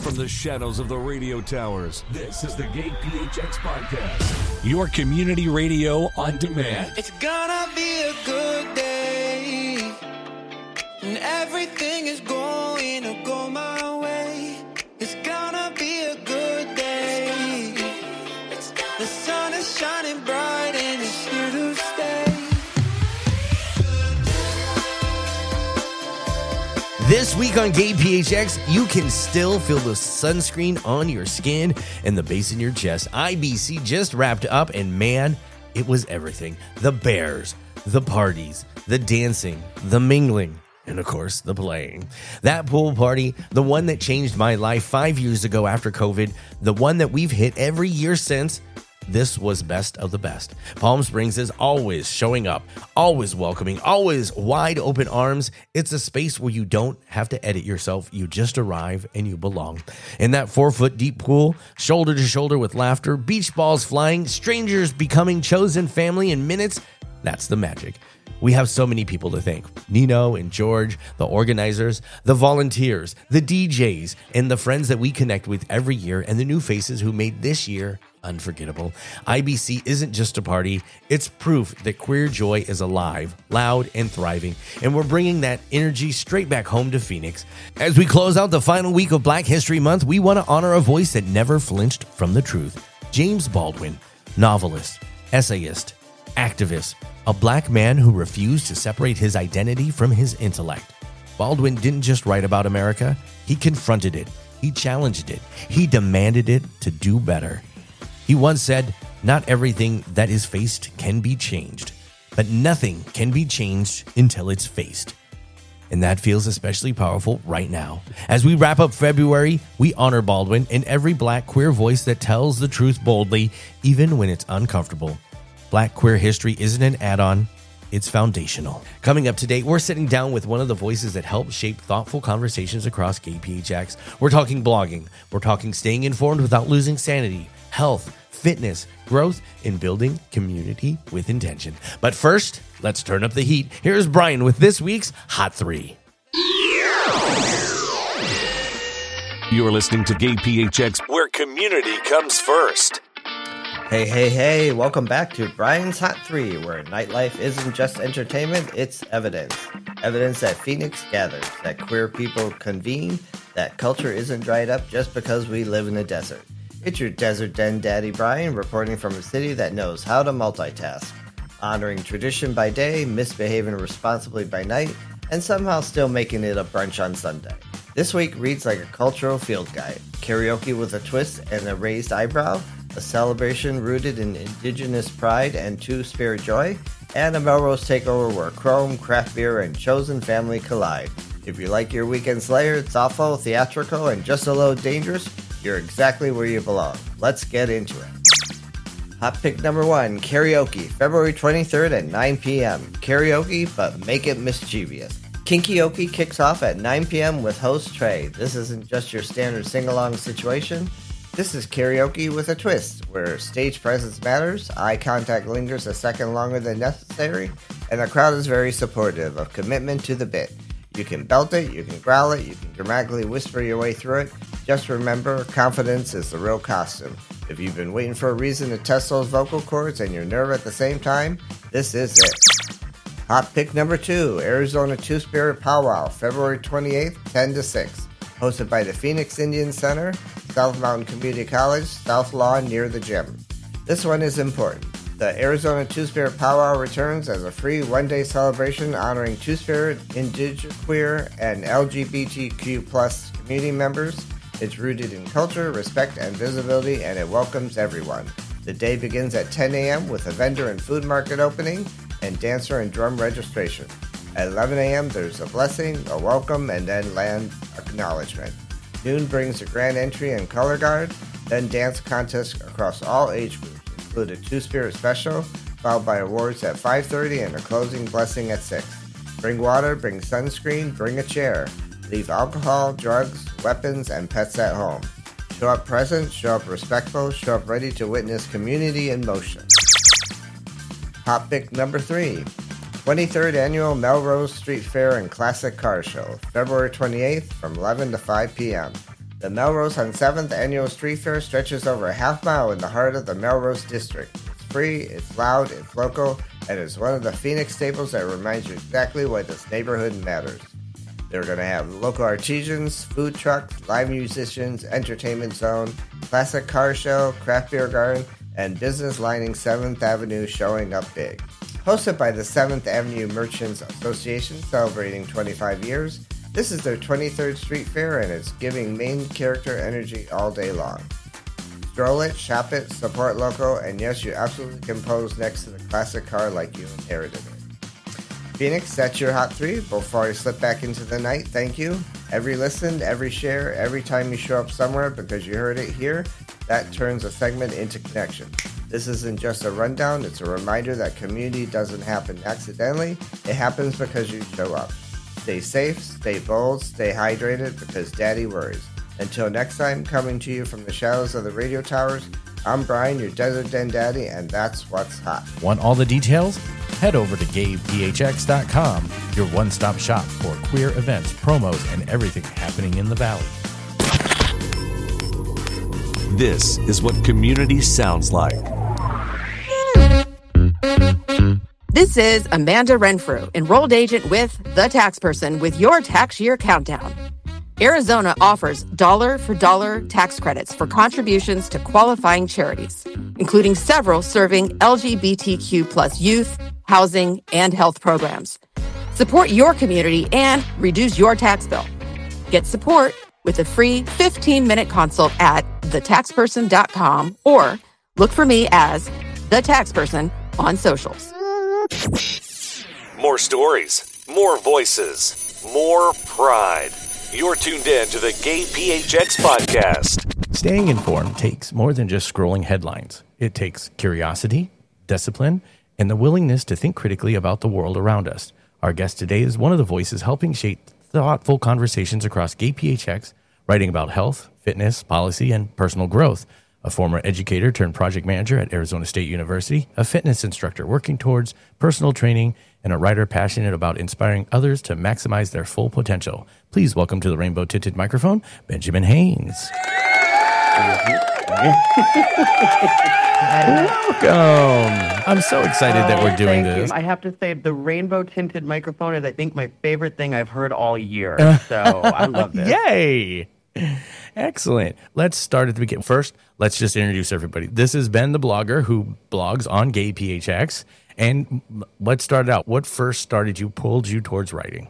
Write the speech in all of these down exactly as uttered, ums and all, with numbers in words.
from the shadows of the radio towers. This is the Gay P H X Podcast, your community radio on demand. It's gonna be a good day, and everything is going to go my way. It's gonna be a good day. The sun is shining bright and it's here to stay. This week on Gay P H X, you can still feel the sunscreen on your skin and the bass in your chest. I B C just wrapped up, and man, it was everything. The bears, the parties, the dancing, the mingling, and of course, the playing. That pool party, the one that changed my life five years ago after COVID, the one that we've hit every year since, this was best of the best. Palm Springs is always showing up, always welcoming, always wide open arms. It's a space where you don't have to edit yourself. You just arrive and you belong. In that four foot deep pool, shoulder to shoulder with laughter, beach balls flying, strangers becoming chosen family in minutes. That's the magic. We have so many people to thank. Nino and George, the organizers, the volunteers, the D Js, and the friends that we connect with every year, and the new faces who made this year unforgettable. I B C isn't just a party. It's proof that queer joy is alive, loud, and thriving. And we're bringing that energy straight back home to Phoenix. As we close out the final week of Black History Month, we want to honor a voice that never flinched from the truth. James Baldwin, novelist, essayist, activist, a black man who refused to separate his identity from his intellect. Baldwin didn't just write about America. He confronted it. He challenged it. He demanded it to do better. He once said, "Not everything that is faced can be changed, but nothing can be changed until it's faced." And that feels especially powerful right now. As we wrap up February, we honor Baldwin and every black queer voice that tells the truth boldly, even when it's uncomfortable. Black queer history isn't an add-on, it's foundational. Coming up today, we're sitting down with one of the voices that help shape thoughtful conversations across Gay P H X. We're talking blogging. We're talking staying informed without losing sanity, health, fitness, growth, and building community with intention. But first, let's turn up the heat. Here's Brian with this week's Hot Three. You're listening to Gay P H X, where community comes first. Hey, hey, hey, welcome back to Brian's Hot three, where nightlife isn't just entertainment, it's evidence. Evidence that Phoenix gathers, that queer people convene, that culture isn't dried up just because we live in a desert. It's your Desert Den Daddy Brian, reporting from a city that knows how to multitask. Honoring tradition by day, misbehaving responsibly by night, and somehow still making it a brunch on Sunday. This week reads like a cultural field guide. Karaoke with a twist and a raised eyebrow, a celebration rooted in indigenous pride and two-spirit joy, and a Melrose takeover where Chrome, craft beer, and chosen family collide. If you like your weekend slayer, thoughtful, theatrical, and just a little dangerous, you're exactly where you belong. Let's get into it. Hot pick number one, karaoke, February twenty-third at nine p.m. Karaoke, but make it mischievous. Kinkyoke kicks off at nine p.m. with host Trey. This isn't just your standard sing-along situation. This is karaoke with a twist, where stage presence matters, eye contact lingers a second longer than necessary, and the crowd is very supportive of commitment to the bit. You can belt it, you can growl it, you can dramatically whisper your way through it. Just remember, confidence is the real costume. If you've been waiting for a reason to test those vocal cords and your nerve at the same time, this is it. Hot pick number two, Arizona Two-Spirit Powwow, February twenty-eighth, ten to six. Hosted by the Phoenix Indian Center, South Mountain Community College, South Lawn near the gym. This one is important. The Arizona Two-Spirit Powwow returns as a free one-day celebration honoring Two-Spirit, Indigenous, queer, and L G B T Q plus community members. It's rooted in culture, respect, and visibility, and it welcomes everyone. The day begins at ten a.m. with a vendor and food market opening and dancer and drum registration. At eleven a.m., there's a blessing, a welcome, and then land acknowledgement. Noon brings a grand entry and color guard, then dance contests across all age groups, include a Two-Spirit special, followed by awards at five thirty and a closing blessing at six. Bring water, bring sunscreen, bring a chair. Leave alcohol, drugs, weapons, and pets at home. Show up present, show up respectful, show up ready to witness community in motion. Hot pick number three. twenty-third Annual Melrose Street Fair and Classic Car Show, February twenty-eighth from eleven to five p.m. The Melrose on seventh Annual Street Fair stretches over a half mile in the heart of the Melrose District. It's free, it's loud, it's local, and it's one of the Phoenix staples that reminds you exactly why this neighborhood matters. They're going to have local artisans, food trucks, live musicians, entertainment zone, classic car show, craft beer garden, and business lining seventh Avenue showing up big. Hosted by the seventh Avenue Merchants Association, celebrating twenty-five years, this is their twenty-third Street Fair, and it's giving main character energy all day long. Stroll it, shop it, support local, and yes, you absolutely can pose next to the classic car like you inherited it. Phoenix, that's your hot three. Before I slip back into the night, thank you. Every listen, every share, every time you show up somewhere because you heard it here, that turns a segment into connection. This isn't just a rundown, it's a reminder that community doesn't happen accidentally, it happens because you show up. Stay safe, stay bold, stay hydrated, because Daddy worries. Until next time, coming to you from the shadows of the radio towers, I'm Brian, your Desert Den Daddy, and that's what's hot. Want all the details? Head over to gay p h x dot com, your one-stop shop for queer events, promos, and everything happening in the Valley. This is what community sounds like. This is Amanda Renfrew, enrolled agent with The Tax Person with your tax year countdown. Arizona offers dollar-for-dollar tax credits for contributions to qualifying charities, including several serving L G B T Q plus youth, housing, and health programs. Support your community and reduce your tax bill. Get support with a free fifteen-minute consult at the tax person dot com or look for me as The Tax Person on socials. More stories, more voices, more pride. You're tuned in to the Gay P H X podcast. Staying informed takes more than just scrolling headlines. It takes curiosity, discipline, and the willingness to think critically about the world around us. Our guest today is one of the voices helping shape thoughtful conversations across Gay P H X, writing about health, fitness, policy, and personal growth. A former educator turned project manager at Arizona State University, a fitness instructor working towards personal training, and a writer passionate about inspiring others to maximize their full potential. Please welcome to the rainbow-tinted microphone, Benjamin Haynes. Welcome. I'm so excited that we're doing Thank this. you. I have to say, the rainbow-tinted microphone is, I think, my favorite thing I've heard all year. So I love this. Yay! Excellent. Let's start at the beginning. First, let's just introduce everybody. This is Ben, the blogger who blogs on Gay P H X. And let's start out. What first started you, pulled you towards writing?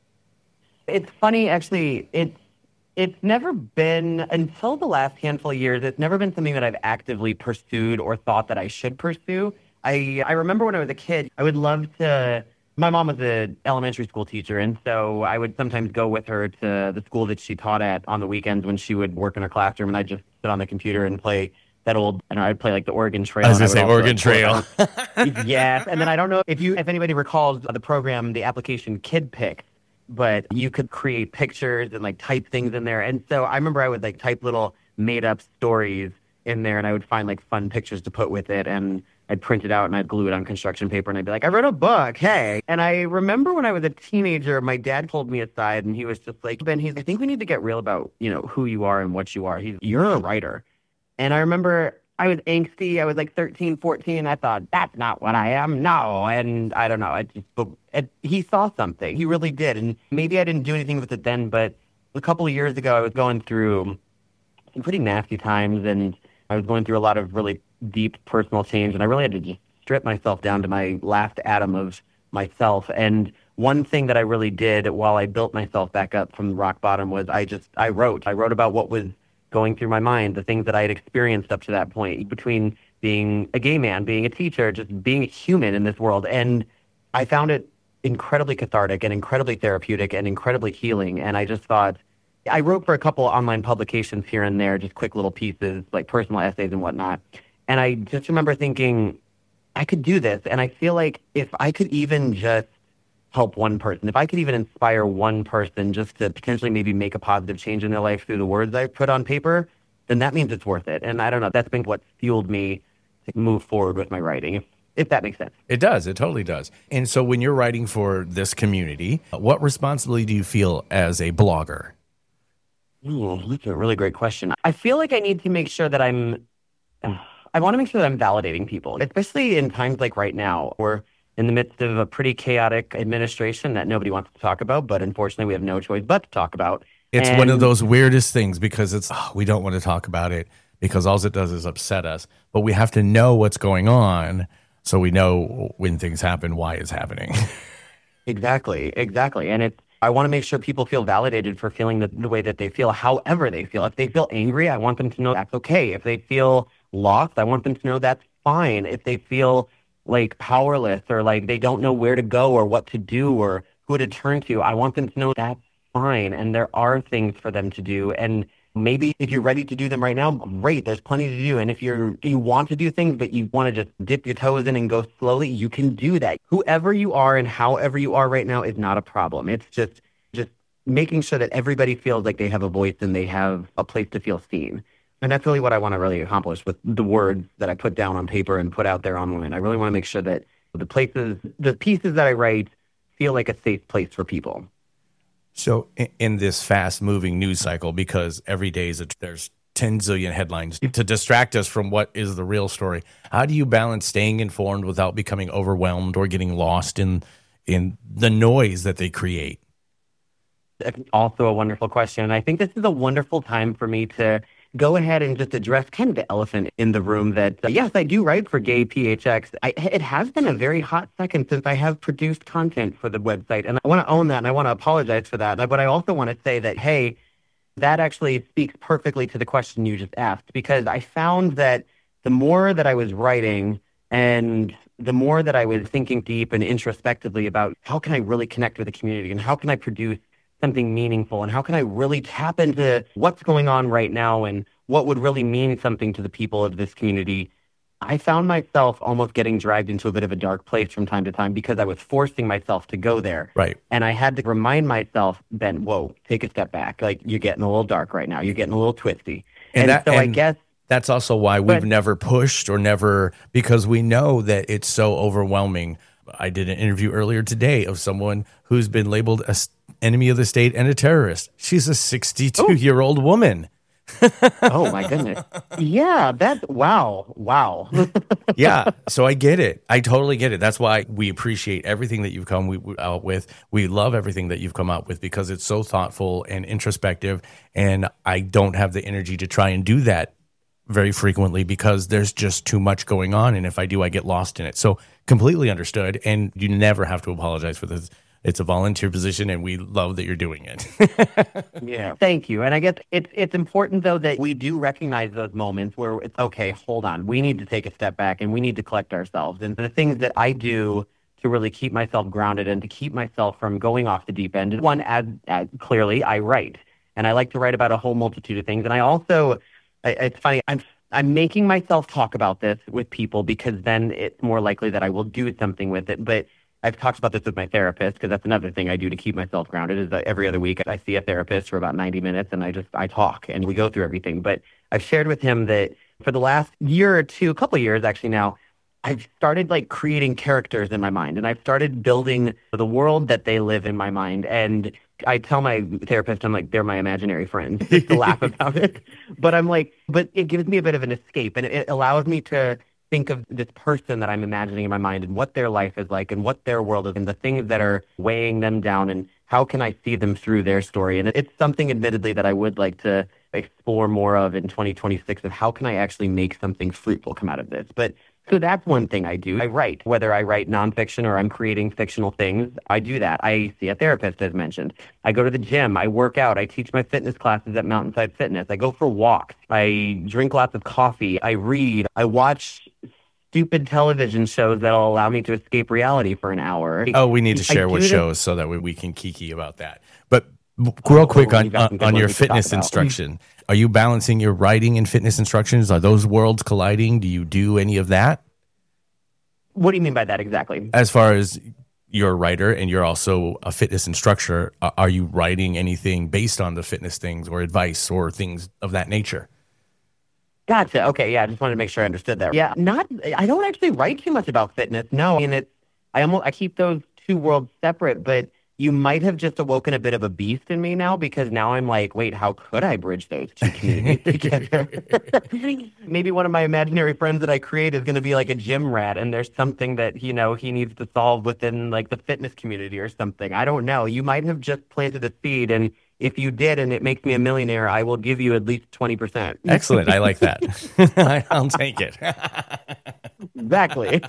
It's funny, actually. It's it's never been, until the last handful of years, it's never been something that I've actively pursued or thought that I should pursue. I I remember when I was a kid, I would love to. My mom was an elementary school teacher, and so I would sometimes go with her to the school that she taught at on the weekends when she would work in her classroom, and I'd just sit on the computer and play that old, and I'd play like the Oregon Trail. I was going to and say would Oregon also, Trail. like, yes, and then I don't know if you, if anybody recalls the program, the application Kid Pick, but you could create pictures and like type things in there. And so I remember I would like type little made up stories in there, and I would find like fun pictures to put with it, and I'd print it out and I'd glue it on construction paper, and I'd be like, I wrote a book, hey. And I remember when I was a teenager, my dad pulled me aside and he was just like, Ben, he's, I think we need to get real about, you know, who you are and what you are. He's, you're a writer. And I remember I was angsty. I was like thirteen, fourteen. I thought, that's not what I am. No. And I don't know. I just, but it, he saw something. He really did. And maybe I didn't do anything with it then, but a couple of years ago, I was going through some pretty nasty times, and I was going through a lot of really deep personal change, and I really had to just strip myself down to my last atom of myself. And one thing that I really did while I built myself back up from rock bottom was I just, I wrote. I wrote about what was going through my mind, the things that I had experienced up to that point, between being a gay man, being a teacher, just being human in this world. And I found it incredibly cathartic and incredibly therapeutic and incredibly healing. And I just thought, I wrote for a couple online publications here and there, just quick little pieces, like personal essays and whatnot. And I just remember thinking, I could do this. And I feel like if I could even just help one person, if I could even inspire one person just to potentially maybe make a positive change in their life through the words I put on paper, then that means it's worth it. And I don't know, that's been what fueled me to move forward with my writing, if, if that makes sense. It does. It totally does. And so when you're writing for this community, what responsibility do you feel as a blogger? Ooh, that's a really great question. I feel like I need to make sure that I'm, I want to make sure that I'm validating people, especially in times like right now. We're in the midst of a pretty chaotic administration that nobody wants to talk about, but unfortunately we have no choice but to talk about. It's And one of those weirdest things because it's, oh, we don't want to talk about it because all it does is upset us. But we have to know what's going on so we know when things happen, why it's happening. Exactly, exactly. And it's, I want to make sure people feel validated for feeling the, the way that they feel, however they feel. If they feel angry, I want them to know that's okay. If they feel lost, I want them to know that's fine. If they feel like powerless or like they don't know where to go or what to do or who to turn to, I want them to know that's fine. And there are things for them to do. And maybe if you're ready to do them right now, great, there's plenty to do. And if you're you want to do things, but you want to just dip your toes in and go slowly, you can do that. Whoever you are and however you are right now is not a problem. It's just just making sure that everybody feels like they have a voice and they have a place to feel seen. And that's really what I want to really accomplish with the words that I put down on paper and put out there online. I really want to make sure that the places, the pieces that I write feel like a safe place for people. So in, in this fast moving news cycle, because every day is a, there's ten zillion headlines to distract us from what is the real story. How do you balance staying informed without becoming overwhelmed or getting lost in in the noise that they create? That's also a wonderful question. And I think this is a wonderful time for me to go ahead and just address kind of the elephant in the room that, uh, yes, I do write for Gay P H X. I, it has been a very hot second since I have produced content for the website. And I want to own that and I want to apologize for that. But I also want to say that, hey, that actually speaks perfectly to the question you just asked, because I found that the more that I was writing and the more that I was thinking deep and introspectively about how can I really connect with the community and how can I produce something meaningful and how can I really tap into what's going on right now and what would really mean something to the people of this community, I found myself almost getting dragged into a bit of a dark place from time to time because I was forcing myself to go there. Right. And I had to remind myself, Ben, whoa, take a step back. Like, you're getting a little dark right now. You're getting a little twisty. And, And, that, so I and guess that's also why we've But- never pushed or never, because we know that it's so overwhelming. I did an interview earlier today of someone who's been labeled a s- enemy of the state and a terrorist. She's a sixty-two-year-old woman. oh my goodness. Yeah, that, wow, wow. Yeah, so I get it. I totally get it. That's why we appreciate everything that you've come we- out with. We love everything that you've come out with because it's so thoughtful and introspective. And I don't have the energy to try and do that very frequently because there's just too much going on. And if I do, I get lost in it. So completely understood. And you never have to apologize for this. It's a volunteer position, and we love that you're doing it. Yeah. Thank you. And I guess it's it's important, though, that we do recognize those moments where it's, okay, hold on. We need to take a step back, and we need to collect ourselves. And the things that I do to really keep myself grounded and to keep myself from going off the deep end, one, as, as clearly, I write. And I like to write about a whole multitude of things. And I also, I, it's funny, I'm I'm making myself talk about this with people because then it's more likely that I will do something with it. But I've talked about this with my therapist because that's another thing I do to keep myself grounded is that every other week I see a therapist for about ninety minutes and I just, I talk and we go through everything. But I've shared with him that for the last year or two, a couple of years actually now, I've started like creating characters in my mind and I've started building the world that they live in my mind. And I tell my therapist, I'm like, they're my imaginary friends just to laugh about it. But I'm like, but it gives me a bit of an escape and it allows me to think of this person that I'm imagining in my mind and what their life is like and what their world is and the things that are weighing them down and how can I see them through their story. And it's something admittedly that I would like to explore more of in twenty twenty-six of how can I actually make something fruitful come out of this. But so that's one thing I do. I write, whether I write nonfiction or I'm creating fictional things, I do that. I see a therapist, as mentioned. I go to the gym. I work out. I teach my fitness classes at Mountainside Fitness. I go for walks. I drink lots of coffee. I read. I watch stupid television shows that'll allow me to escape reality for an hour. Oh, we need to I share do what this- shows so that we, we can kiki about that. But real quick Oh, on, you got some on, good on ones your we could talk fitness about. instruction, are you balancing your writing and fitness instructions? Are those worlds colliding? Do you do any of that? What do you mean by that exactly? As far as you're a writer and you're also a fitness instructor, a- are you writing anything based on the fitness things or advice or things of that nature? Gotcha. Okay. Yeah. I just wanted to make sure I understood that. Yeah. Not, I don't actually write too much about fitness. No. I mean, it's, I almost, I keep those two worlds separate, but you might have just awoken a bit of a beast in me now, because now I'm like, wait, how could I bridge those two communities together? Maybe one of my imaginary friends that I create is going to be like a gym rat, and there's something that, you know, he needs to solve within like the fitness community or something. I don't know. You might have just planted a seed, and if you did and it makes me a millionaire, I will give you at least twenty percent. Excellent. I like that. I'll take it. Exactly.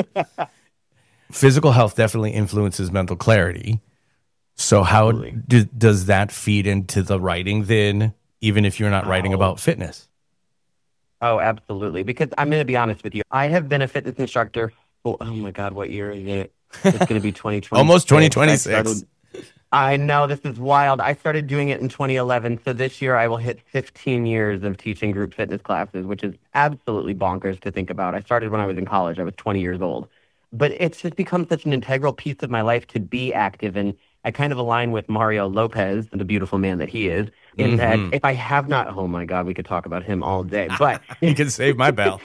Physical health definitely influences mental clarity. So how do, does that feed into the writing then, even if you're not writing Oh. about fitness? Oh, absolutely. Because I'm going to be honest with you. I have been a fitness instructor. Oh, oh my God, what year is it? It's going to be twenty twenty. Almost twenty twenty-six. I, started, I know, this is wild. I started doing it in twenty eleven. So this year I will hit fifteen years of teaching group fitness classes, which is absolutely bonkers to think about. I started when I was in college. I was twenty years old. But it's just become such an integral piece of my life to be active. And I kind of align with Mario Lopez, the beautiful man that he is, in Mm-hmm. that if I have not, oh my God, we could talk about him all day. But You can save my bell.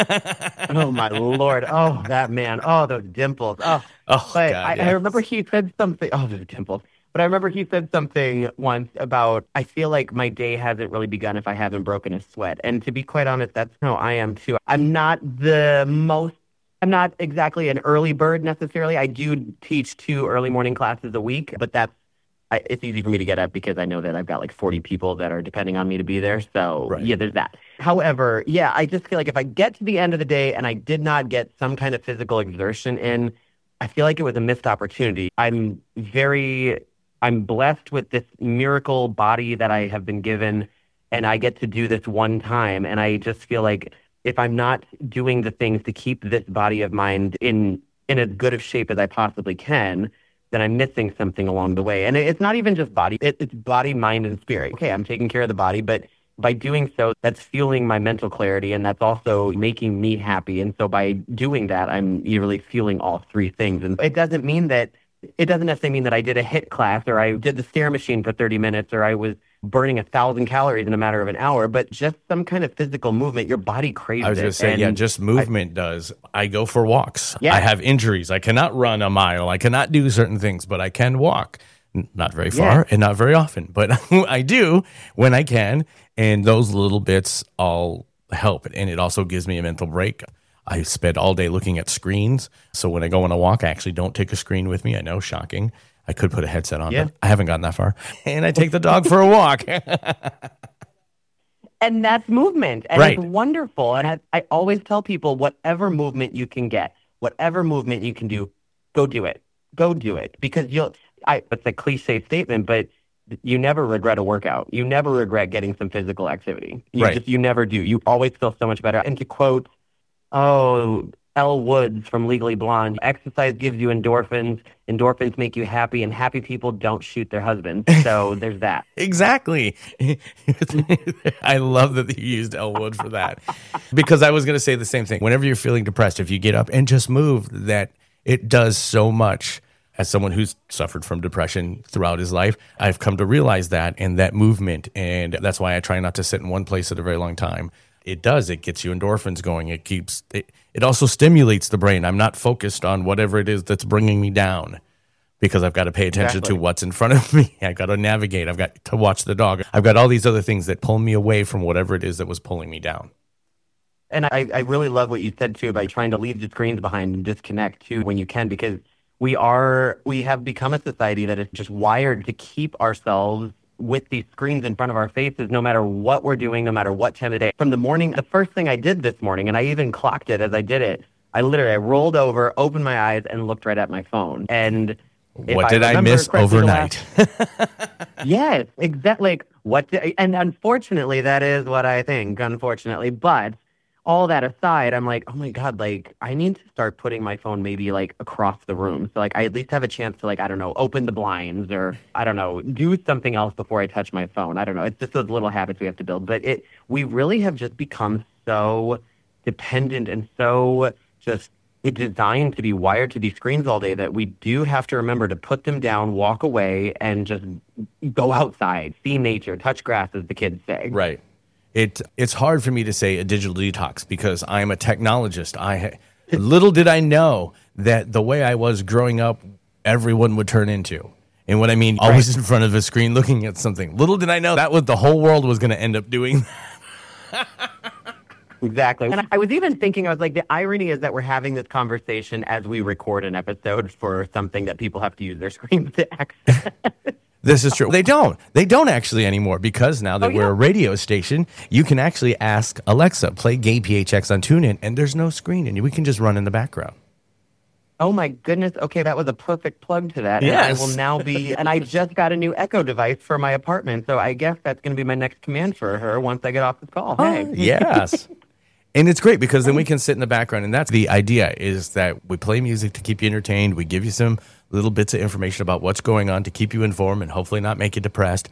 oh my Lord. Oh, that man. Oh, those dimples. Oh, Oh, but God, I, yeah. I remember he said something. Oh, those dimples. But I remember he said something once about, I feel like my day hasn't really begun if I haven't broken a sweat. And to be quite honest, that's how I am too. I'm not the most, I'm not exactly an early bird necessarily. I do teach two early morning classes a week, but that's, I, it's easy for me to get up because I know that I've got like forty people that are depending on me to be there. So Right. yeah, there's that. However, yeah, I just feel like if I get to the end of the day and I did not get some kind of physical exertion in, I feel like it was a missed opportunity. I'm very, I'm blessed with this miracle body that I have been given, and I get to do this one time. And I just feel like if I'm not doing the things to keep this body of mine in, in as good of shape as I possibly can, then I'm missing something along the way. And it- it's not even just body, it, it's body, mind, and spirit. Okay, I'm taking care of the body, but by doing so, that's fueling my mental clarity, and that's also making me happy. And so by doing that, I'm really fueling all three things. And it doesn't mean that, it doesn't necessarily mean that I did a HIIT class, or I did the stair machine for thirty minutes, or I was burning a thousand calories in a matter of an hour, but just some kind of physical movement. Your body craves it. I was going to say, yeah, And just movement does. I go for walks. Yeah. I have injuries. I cannot run a mile. I cannot do certain things, but I can walk. N- Not very far Yeah. and not very often, but I do when I can. And those little bits all help. And it also gives me a mental break. I spend all day looking at screens. So when I go on a walk, I actually don't take a screen with me. I know, shocking. I could put a headset on, Yeah. but I haven't gotten that far. And I take the dog for a walk. And that's movement. And Right. it's wonderful. And I, I always tell people, whatever movement you can get, whatever movement you can do, go do it. Go do it. Because you'll, I, it's a cliche statement, but you never regret a workout. You never regret getting some physical activity. You Right. just, you never do. You always feel so much better. And to quote, oh, Elle Woods from Legally Blonde, exercise gives you endorphins. Endorphins make you happy, and happy people don't shoot their husbands. So there's that. Exactly. I love that you used Elwood for that, because I was going to say the same thing. Whenever you're feeling depressed, if you get up and just move, that it does so much. As someone who's suffered from depression throughout his life, I've come to realize that, and that movement. And that's why I try not to sit in one place at a very long time. It does. It gets you endorphins going. It keeps it. It also stimulates the brain. I'm not focused on whatever it is that's bringing me down, because I've got to pay attention Exactly. to what's in front of me. I've got to navigate. I've got to watch the dog. I've got all these other things that pull me away from whatever it is that was pulling me down. And I, I really love what you said too about trying to leave the screens behind and disconnect too when you can, because we are we have become a society that is just wired to keep ourselves with these screens in front of our faces, no matter what we're doing, no matter what time of day. From the morning, the first thing I did this morning, and I even clocked it as I did it, I literally I rolled over, opened my eyes, and looked right at my phone. And if What did I remember miss correctly, the overnight? last- Yes, exactly. Like, what? Did, and unfortunately, that is what I think. Unfortunately, but all that aside, I'm like, oh my God, like I need to start putting my phone maybe like across the room, so like I at least have a chance to like I don't know, open the blinds or I don't know, do something else before I touch my phone. I don't know. It's just those little habits we have to build. But it, we really have just become so dependent and so just. It's designed to be wired to these screens all day that we do have to remember to put them down, walk away, and just go outside, see nature, touch grass, as the kids say. Right. It it's hard for me to say a digital detox because I'm a technologist. I little did I know that the way I was growing up, everyone would turn into. And what I mean, always in front of a screen looking at something. Little did I know that was the whole world was going to end up doing that. Exactly. And I was even thinking, I was like, the irony is that we're having this conversation as we record an episode for something that people have to use their screens to access. This is true. They don't. They don't actually anymore because now that Oh, yeah. we're a radio station, you can actually ask Alexa, play Gay P H X on TuneIn, and there's no screen, and we can just run in the background. Oh my goodness. Okay, that was a perfect plug to that. And Yes. I will now be, and I just got a new Echo device for my apartment. So I guess that's going to be my next command for her once I get off this call. Hey. Yes. And it's great because then we can sit in the background, and that's the idea, is that we play music to keep you entertained. We give you some little bits of information about what's going on to keep you informed and hopefully not make you depressed.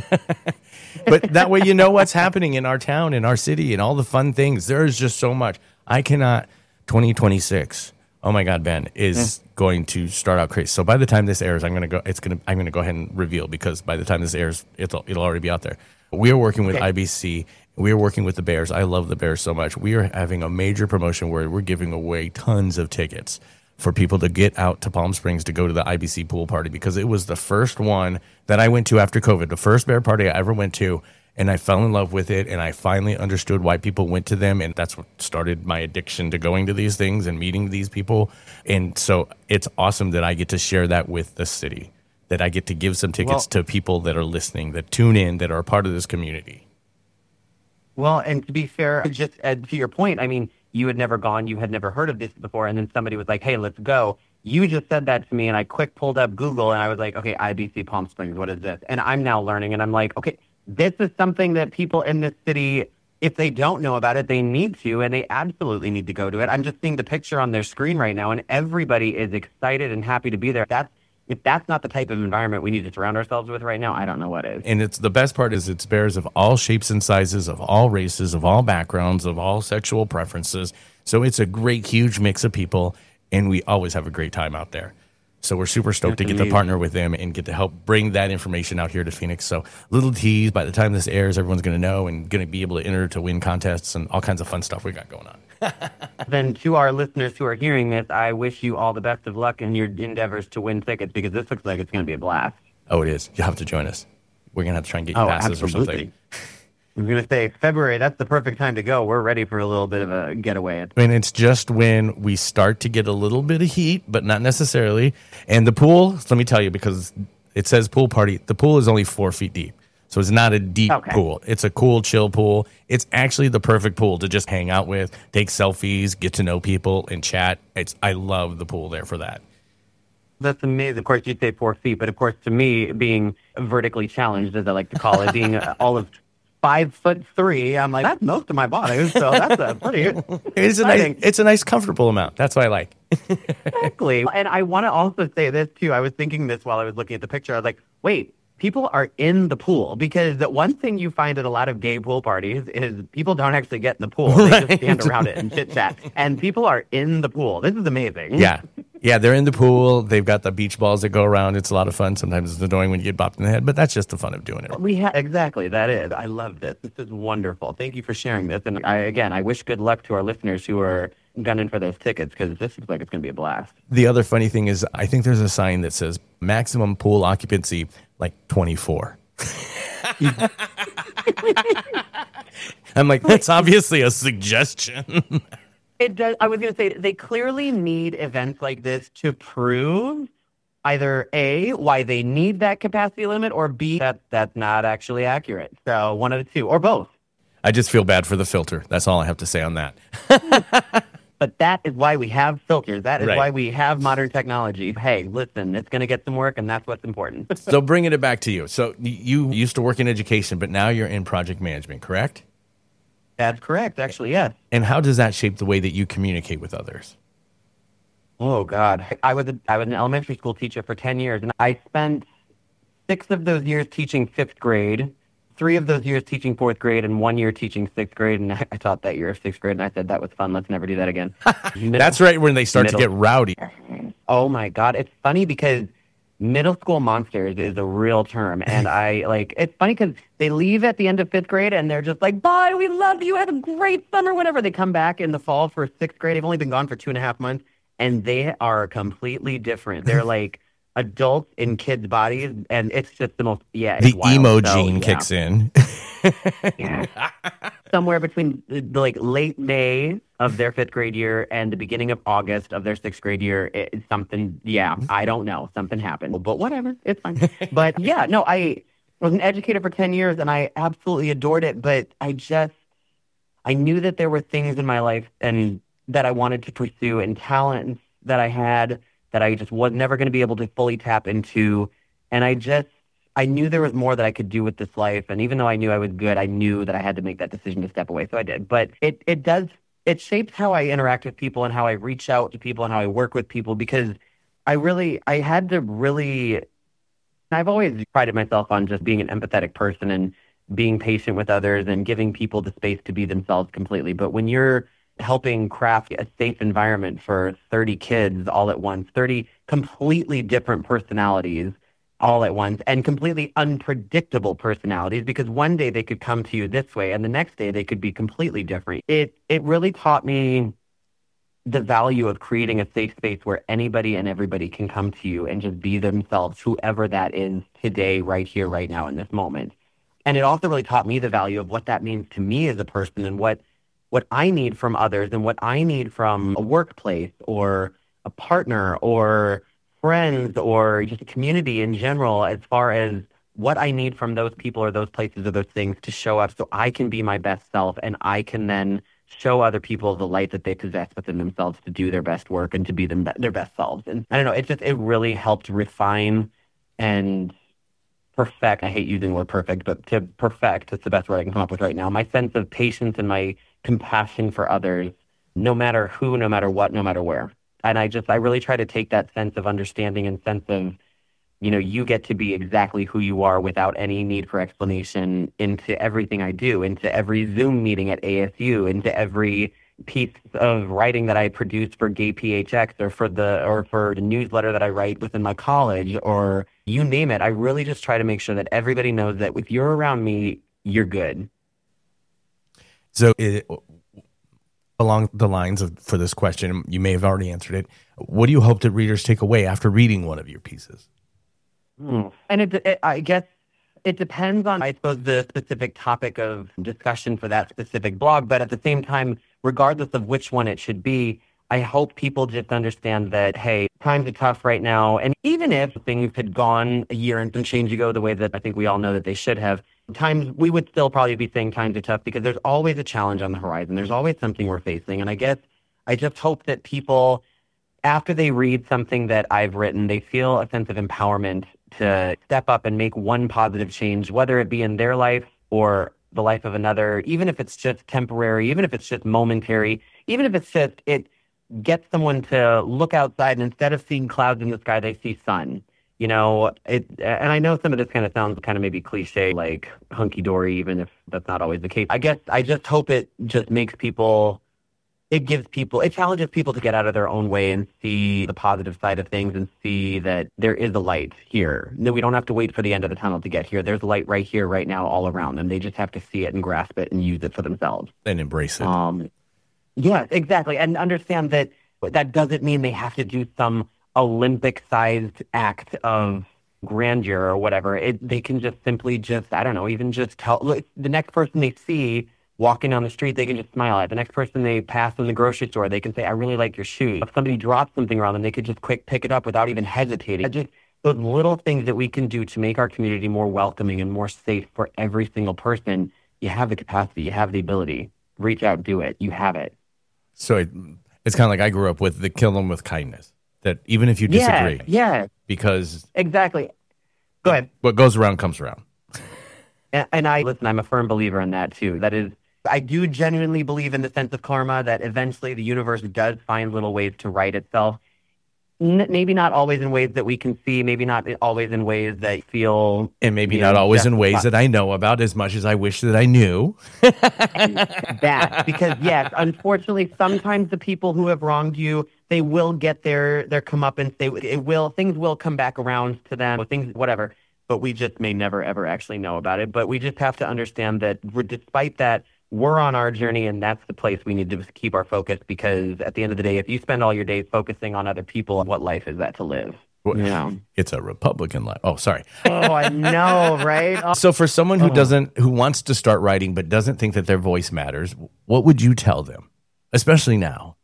But that way you know what's happening in our town, in our city, and all the fun things. There's just so much. I cannot, twenty twenty-six, oh my God, Ben, is going to start out crazy. So by the time this airs, I'm going to go, it's going to, I'm going to go ahead and reveal, because by the time this airs, it'll, it'll already be out there. We are working with Okay. I B C. We are working with the Bears. I love the Bears so much. We are having a major promotion where we're giving away tons of tickets for people to get out to Palm Springs to go to the I B C pool party, because it was the first one that I went to after COVID, the first Bear party I ever went to, and I fell in love with it, and I finally understood why people went to them, and that's what started my addiction to going to these things and meeting these people. And so it's awesome that I get to share that with the city, that I get to give some tickets Well- to people that are listening, that tune in, that are a part of this community. Well, and to be fair, just uh, to your point, I mean, you had never gone, you had never heard of this before, and then somebody was like, hey, let's go. You just said that to me, and I quick pulled up Google, and I was like, okay, I B C Palm Springs, what is this? And I'm now learning, and I'm like, okay, this is something that people in this city, if they don't know about it, they need to, and they absolutely need to go to it. I'm just seeing the picture on their screen right now, and everybody is excited and happy to be there. That's If that's not the type of environment we need to surround ourselves with right now, I don't know what is. And it's the best part is it's bears of all shapes and sizes, of all races, of all backgrounds, of all sexual preferences. So it's a great, huge mix of people, and we always have a great time out there. So we're super stoked That's to get amazing. to partner with them and get to help bring that information out here to Phoenix. So little tease, by the time this airs, everyone's going to know and going to be able to enter to win contests and all kinds of fun stuff we got going on. Then to our listeners who are hearing this, I wish you all the best of luck in your endeavors to win tickets, because this looks like it's going to be a blast. Oh, it is. You'll have to join us. We're going to have to try and get you Oh, passes or something. absolutely. I'm going to say February, that's the perfect time to go. We're ready for a little bit of a getaway. And it's just when we start to get a little bit of heat, but not necessarily. And the pool, let me tell you, because it says pool party, the pool is only four feet deep. So it's not a deep Okay. pool. It's a cool, chill pool. It's actually the perfect pool to just hang out with, take selfies, get to know people, and chat. It's I love the pool there for that. That's amazing. Of course, you'd say four feet, but of course, to me, being vertically challenged, as I like to call it, being all of five foot three, I'm like, that's most of my body. So that's a pretty It's a nice, exciting. it's a nice, comfortable amount. That's what I like. Exactly. And I want to also say this too. I was thinking this while I was looking at the picture. I was like, wait, people are in the pool, because the one thing you find at a lot of gay pool parties is people don't actually get in the pool. They just stand around it and chit chat. And people are in the pool. This is amazing. Yeah. Yeah, they're in the pool. They've got the beach balls that go around. It's a lot of fun. Sometimes it's annoying when you get bopped in the head, but that's just the fun of doing it. We ha- exactly. That is. I love this. This is wonderful. Thank you for sharing this. And I, again, I wish good luck to our listeners who are gunning for those tickets, because this looks like it's going to be a blast. The other funny thing is, I think there's a sign that says maximum pool occupancy, like twenty-four. I'm like, that's obviously a suggestion. It does. I was going to say they clearly need events like this to prove either A, why they need that capacity limit, or B, that that's not actually accurate. So one of the two, or both. I just feel bad for the filter. That's all I have to say on that. But that is why we have filters. That is Right. why we have modern technology. Hey, listen, it's going to get some work, and that's what's important. So bringing it back to you. So y- you used to work in education, but now you're in project management, correct? That's correct, actually, yes. And how does that shape the way that you communicate with others? Oh God, I was a, I was an elementary school teacher for ten years, and I spent six of those years teaching fifth grade, three of those years teaching fourth grade, and one year teaching sixth grade. And I, I taught that year of sixth grade, and I said that was fun. Let's never do that again. Middle- That's right, when they start to middle- get rowdy. Oh my God, it's funny because middle school monsters is a real term, and I like. It's funny because they leave at the end of fifth grade, and they're just like, "Bye, we love you. Have a great summer." Whenever they come back in the fall for sixth grade, they've only been gone for two and a half months. And they are completely different. They're like adults in kids' bodies, and it's just the most, yeah. The it's wild. emo So, gene yeah. kicks in. Yeah. Somewhere between the, the, like late May of their fifth grade year and the beginning of August of their sixth grade year, it, it's something, yeah, I don't know. Something happened, but whatever. It's fine. But yeah, no, I was an educator for ten years and I absolutely adored it, but I just, I knew that there were things in my life and that I wanted to pursue and talents that I had that I just was never going to be able to fully tap into. And I just, I knew there was more that I could do with this life. And even though I knew I was good, I knew that I had to make that decision to step away. So I did. But it, it does, it shapes how I interact with people and how I reach out to people and how I work with people, because I really, I had to really, I've always prided myself on just being an empathetic person and being patient with others and giving people the space to be themselves completely. But when you're helping craft a safe environment for thirty kids all at once, thirty completely different personalities all at once, and completely unpredictable personalities, because one day they could come to you this way and the next day they could be completely different. It it really taught me the value of creating a safe space where anybody and everybody can come to you and just be themselves, whoever that is today, right here, right now, in this moment. And it also really taught me the value of what that means to me as a person and what what I need from others and what I need from a workplace or a partner or friends or just a community in general, as far as what I need from those people or those places or those things to show up so I can be my best self and I can then show other people the light that they possess within themselves to do their best work and to be them, their best selves. And I don't know, it just, it really helped refine and perfect, I hate using the word perfect, but to perfect, that's the best word I can come up with right now, my sense of patience and my compassion for others, no matter who, no matter what, no matter where. And I just, I really try to take that sense of understanding and sense of, you know, you get to be exactly who you are without any need for explanation into everything I do, into every Zoom meeting at A S U, into every piece of writing that I produce for Gay P H X or for the, or for the newsletter that I write within my college, or you name it. I really just try to make sure that everybody knows that if you're around me, you're good. So it, along the lines of, for this question, you may have already answered it. What do you hope that readers take away after reading one of your pieces? Hmm. And it, it, I guess it depends on, I suppose, the specific topic of discussion for that specific blog. But at the same time, regardless of which one it should be, I hope people just understand that, hey, times are tough right now. And even if things had gone a year and some change ago the way that I think we all know that they should have, times we would still probably be saying times are tough because there's always a challenge on the horizon. There's always something we're facing. And I guess I just hope that people, after they read something that I've written, they feel a sense of empowerment to step up and make one positive change, whether it be in their life or the life of another, even if it's just temporary, even if it's just momentary, even if it's just, it gets someone to look outside and instead of seeing clouds in the sky, they see sun. You know, it, and I know some of this kind of sounds kind of maybe cliche, like hunky-dory, even if that's not always the case. I guess I just hope it just makes people, it gives people, it challenges people to get out of their own way and see the positive side of things and see that there is a light here. No, we don't have to wait for the end of the tunnel to get here. There's a light right here, right now, all around them. They just have to see it and grasp it and use it for themselves. And embrace it. Um, yeah, exactly. And understand that that doesn't mean they have to do some Olympic-sized act of grandeur or whatever. It, they can just simply just, I don't know, even just tell, look, the next person they see walking down the street, they can just smile at. The next person they pass in the grocery store, they can say, I really like your shoes. If somebody drops something around them, they could just quick pick it up without even hesitating. Just those little things that we can do to make our community more welcoming and more safe for every single person. You have the capacity, you have the ability. Reach out, do it. You have it. So it, it's kind of like I grew up with the kill them with kindness. That even if you disagree, yeah, yeah. because exactly. Go ahead. What goes around comes around. And, and I listen. I'm a firm believer in that too. That is, I do genuinely believe in the sense of karma that eventually the universe does find little ways to right itself. N- maybe not always in ways that we can see. Maybe not always in ways that feel, and maybe you not know, always in ways justified. that I know about as much as I wish that I knew. And that because yes, unfortunately, sometimes the people who have wronged you, they will get their their comeuppance. They it will things will come back around to them. Things whatever, but we just may never ever actually know about it. But we just have to understand that we're, despite that, we're on our journey, and that's the place we need to keep our focus. Because at the end of the day, if you spend all your days focusing on other people, what life is that to live? Yeah. It's a Republican life. Oh, sorry. Oh, I know, right? Oh. So for someone who doesn't, who wants to start writing but doesn't think that their voice matters, what would you tell them, especially now?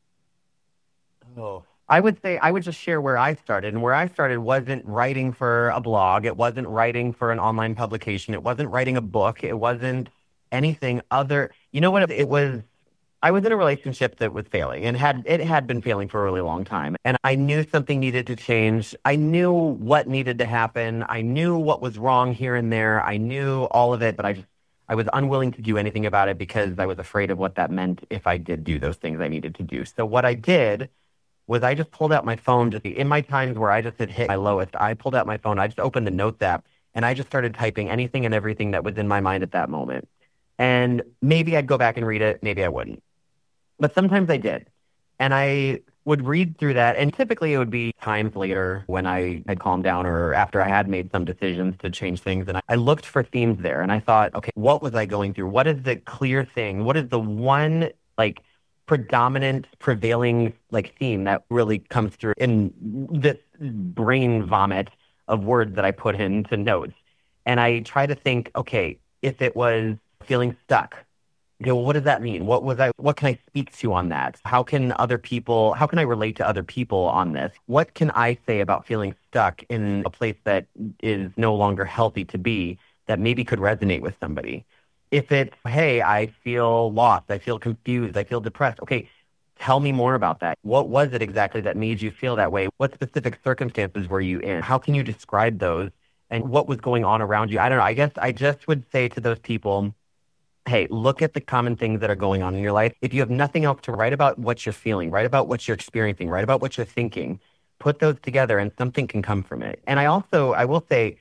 Oh. I would say I would just share where I started. And where I started wasn't writing for a blog. It wasn't writing for an online publication. It wasn't writing a book. It wasn't anything other. You know what? It was, I was in a relationship that was failing and had it had been failing for a really long time. And I knew something needed to change. I knew what needed to happen. I knew what was wrong here and there. I knew all of it, but I just, I was unwilling to do anything about it because I was afraid of what that meant if I did do those things I needed to do. So what I did was I just pulled out my phone. Just in my times where I just had hit my lowest, I pulled out my phone. I just opened the Notes app, and I just started typing anything and everything that was in my mind at that moment. And maybe I'd go back and read it. Maybe I wouldn't. But sometimes I did. And I would read through that. And typically it would be times later when I had calmed down or after I had made some decisions to change things. And I looked for themes there. And I thought, okay, what was I going through? What is the clear thing? What is the one, like, predominant, prevailing like theme that really comes through in this brain vomit of words that I put into notes? And I try to think, okay, if it was feeling stuck, okay, well, what does that mean? What was I? What can I speak to on that? How can other people? How can I relate to other people on this? What can I say about feeling stuck in a place that is no longer healthy to be? That maybe could resonate with somebody. If it's, hey, I feel lost, I feel confused, I feel depressed. Okay, tell me more about that. What was it exactly that made you feel that way? What specific circumstances were you in? How can you describe those? And what was going on around you? I don't know. I guess I just would say to those people, hey, look at the common things that are going on in your life. If you have nothing else to write about what you're feeling, write about what you're experiencing, write about what you're thinking, put those together and something can come from it. And I also, I will say,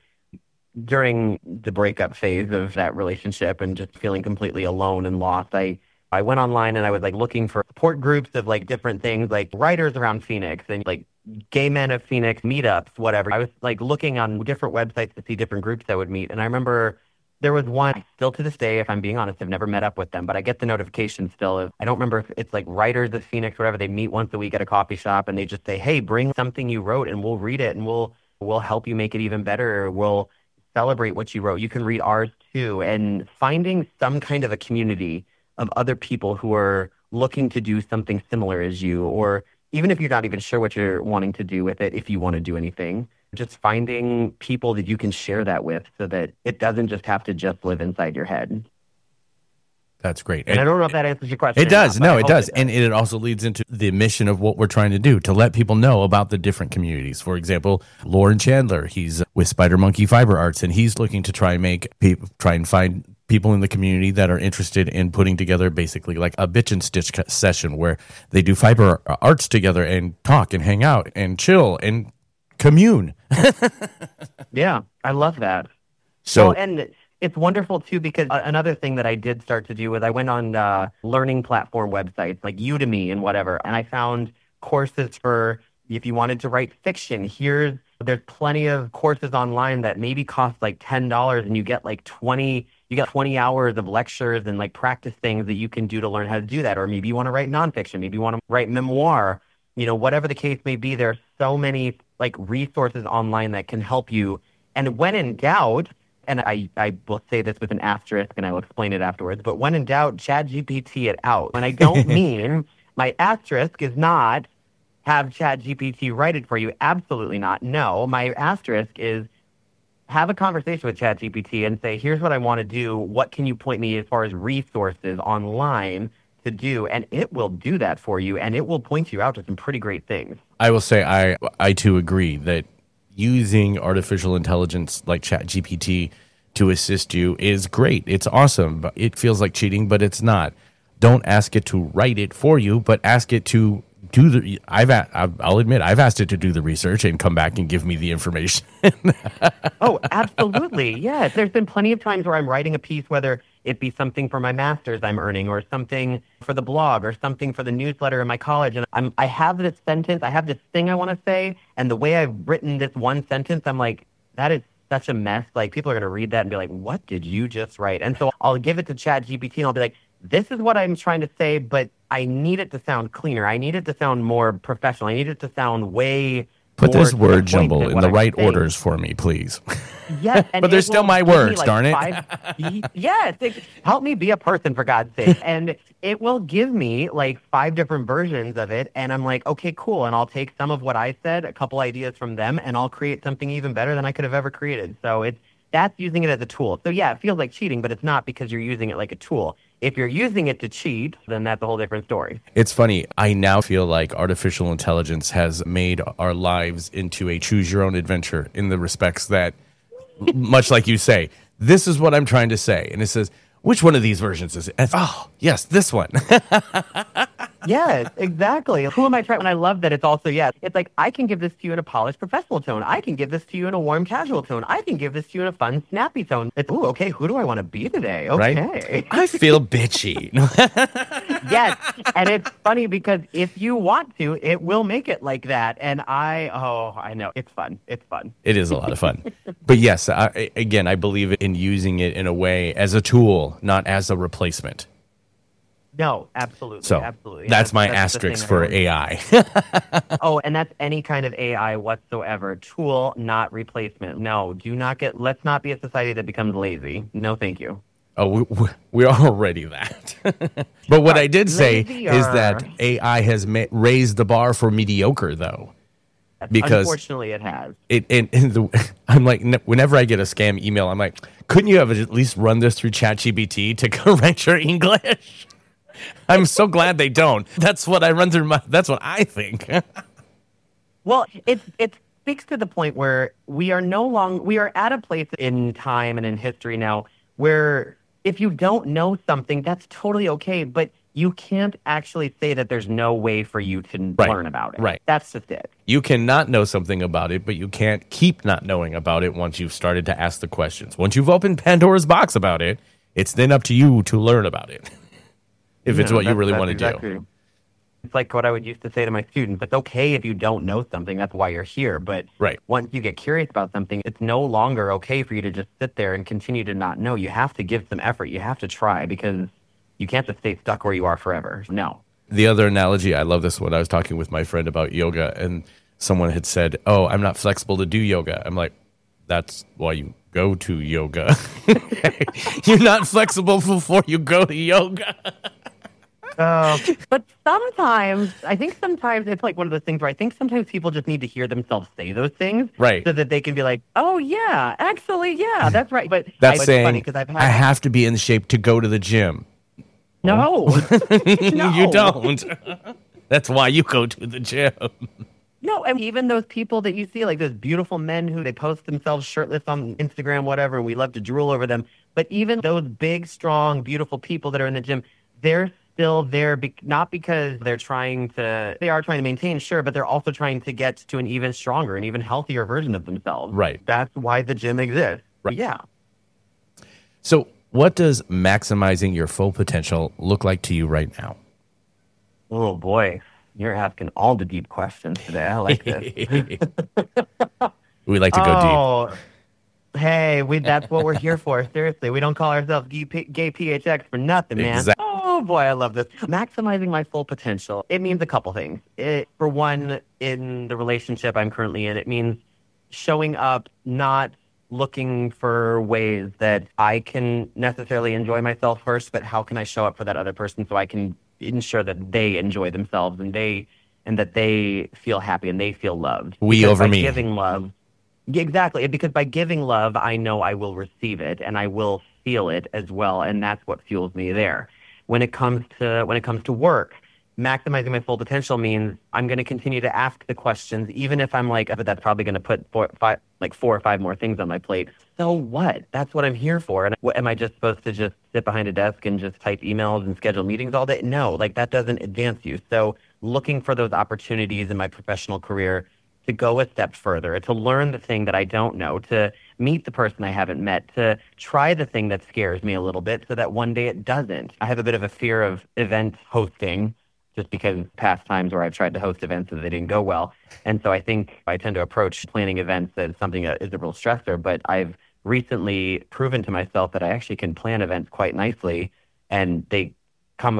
during the breakup phase of that relationship and just feeling completely alone and lost, I, I went online and I was like looking for support groups of like different things, like writers around Phoenix and like gay men of Phoenix meetups, whatever. I was like looking on different websites to see different groups that would meet. And I remember there was one, still to this day, if I'm being honest, I've never met up with them, but I get the notification still. Of, I don't remember if it's like writers of Phoenix, whatever. They meet once a week at a coffee shop and they just say, hey, bring something you wrote and we'll read it and we'll, we'll help you make it even better. We'll celebrate what you wrote. You can read ours too. And finding some kind of a community of other people who are looking to do something similar as you, or even if you're not even sure what you're wanting to do with it, if you want to do anything, just finding people that you can share that with so that it doesn't just have to just live inside your head. That's great. And, and I don't know if that answers your question. It does. Not, no, it does. it does. And it also leads into the mission of what we're trying to do, to let people know about the different communities. For example, Lauren Chandler, he's with Spider Monkey Fiber Arts, and he's looking to try and make people, try and find people in the community that are interested in putting together basically like a bitch and stitch session where they do fiber arts together and talk and hang out and chill and commune. Yeah, I love that. So, oh, and it's wonderful, too, because another thing that I did start to do was I went on uh, learning platform websites like Udemy and whatever, and I found courses for if you wanted to write fiction. Here's there's plenty of courses online that maybe cost like ten dollars, and you get like twenty you get twenty hours of lectures and like practice things that you can do to learn how to do that. Or maybe you want to write nonfiction, maybe you want to write memoir. You know, whatever the case may be, there are so many like resources online that can help you. And when in doubt, and I, I will say this with an asterisk and I will explain it afterwards, but when in doubt, ChatGPT it out. And I don't mean my asterisk is not have ChatGPT write it for you. Absolutely not. No, my asterisk is have a conversation with ChatGPT and say, here's what I want to do. What can you point me as far as resources online to do? And it will do that for you, and it will point you out to some pretty great things. I will say I, I too agree that using artificial intelligence like ChatGPT to assist you is great. It's awesome. It feels like cheating, but it's not. Don't ask it to write it for you, but ask it to do the. I've I'll admit I've asked it to do the research and come back and give me the information. Oh, absolutely. Yes. There's been plenty of times where I'm writing a piece, whether it be something for my master's I'm earning or something for the blog or something for the newsletter in my college. And I'm, I have this sentence, I have this thing I want to say. And the way I've written this one sentence, I'm like, that is such a mess. Like people are going to read that and be like, what did you just write? And so I'll give it to ChatGPT and I'll be like, this is what I'm trying to say, but I need it to sound cleaner. I need it to sound more professional. I need it to sound way Put more this to the word point jumble than in what the I'm right saying. orders for me, please. Yes, and But they're it still will my give me, words, like, darn it. five- y- yes, it, help me be a person, for God's sake. And it will give me like five different versions of it, and I'm like, okay, cool. And I'll take some of what I said, a couple ideas from them, and I'll create something even better than I could have ever created. So it's that's using it as a tool. So yeah, it feels like cheating, but it's not because you're using it like a tool. If you're using it to cheat, then that's a whole different story. It's funny. I now feel like artificial intelligence has made our lives into a choose your own adventure in the respects that, much like you say, this is what I'm trying to say. And it says, which one of these versions is it? And, oh, yes, this one. Yes, exactly. Who am I trying? And I love that it's also, yeah, it's like, I can give this to you in a polished professional tone. I can give this to you in a warm casual tone. I can give this to you in a fun snappy tone. It's, ooh, okay, who do I want to be today? Okay. Right? I feel bitchy. Yes. And it's funny because if you want to, it will make it like that. And I, oh, I know. It's fun. It's fun. It is a lot of fun. But yes, I, again, I believe in using it in a way as a tool, not as a replacement. No, absolutely. So absolutely. that's, that's my that's the asterisk thing for I A I. Oh, and that's any kind of A I whatsoever. Tool, not replacement. No, do not get, let's not be a society that becomes lazy. No, thank you. Oh, we, we- we're already that. But what I did say Lazier. is that A I has ma- raised the bar for mediocre, though. Because unfortunately it has. It and, and the, I'm like, n- whenever I get a scam email, I'm like, couldn't you have at least run this through ChatGPT to correct your English? I'm so glad they don't. That's what I run through my. That's what I think. Well, it it speaks to the point where we are no longer we are at a place in time and in history now where if you don't know something, that's totally okay, but you can't actually say that there's no way for you to Right. learn about it. Right. That's just it. You cannot know something about it, but you can't keep not knowing about it once you've started to ask the questions. Once you've opened Pandora's box about it, it's then up to you to learn about it. If it's Yeah, what you that's- really that's want to do. exactly- It's like what I would used to say to my students. It's okay if you don't know something. That's why you're here. But Right. once you get curious about something, it's no longer okay for you to just sit there and continue to not know. You have to give some effort. You have to try because you can't just stay stuck where you are forever. No. The other analogy, I love this one. I was talking with my friend about yoga, and someone had said, "Oh, I'm not flexible to do yoga." I'm like, "That's why you go to yoga. You're not flexible before you go to yoga." But sometimes, I think sometimes it's like one of those things where I think sometimes people just need to hear themselves say those things. Right. So that they can be like, oh, yeah, actually, yeah, that's right. But That's I, saying, it's funny 'cause I've had, I have to be in shape to go to the gym. No. No. You don't. That's why you go to the gym. No, and even those people that you see, like those beautiful men who they post themselves shirtless on Instagram, whatever, and we love to drool over them. But even those big, strong, beautiful people that are in the gym, they're still there, be- not because they're trying to, they are trying to maintain, sure, but they're also trying to get to an even stronger and even healthier version of themselves. Right. That's why the gym exists. Right. Yeah. So, what does maximizing your full potential look like to you right now? Oh, boy. You're asking all the deep questions today. I like this. We like to go deep. Oh, hey, we that's what we're here for. Seriously, we don't call ourselves gay, P- gay P H X for nothing, man. Exact- Oh boy, I love this. Maximizing my full potential. It means a couple things. It, for one, in the relationship I'm currently in, it means showing up, not looking for ways that I can necessarily enjoy myself first, but how can I show up for that other person so I can ensure that they enjoy themselves and they and that they feel happy and they feel loved. We Because over by me. Giving love. Yeah, exactly. Because by giving love, I know I will receive it and I will feel it as well, and that's what fuels me there. When it comes to when it comes to work, maximizing my full potential means I'm going to continue to ask the questions, even if I'm like, but that's probably going to put four, five, like four or five more things on my plate. So what? That's what I'm here for. And what, am I just supposed to just sit behind a desk and just type emails and schedule meetings all day? No, like that doesn't advance you. So looking for those opportunities in my professional career to go a step further, to learn the thing that I don't know, to meet the person I haven't met, to try the thing that scares me a little bit so that one day it doesn't. I have a bit of a fear of event hosting just because past times where I've tried to host events and they didn't go well. And so I think I tend to approach planning events as something that is a real stressor, but I've recently proven to myself that I actually can plan events quite nicely and they come about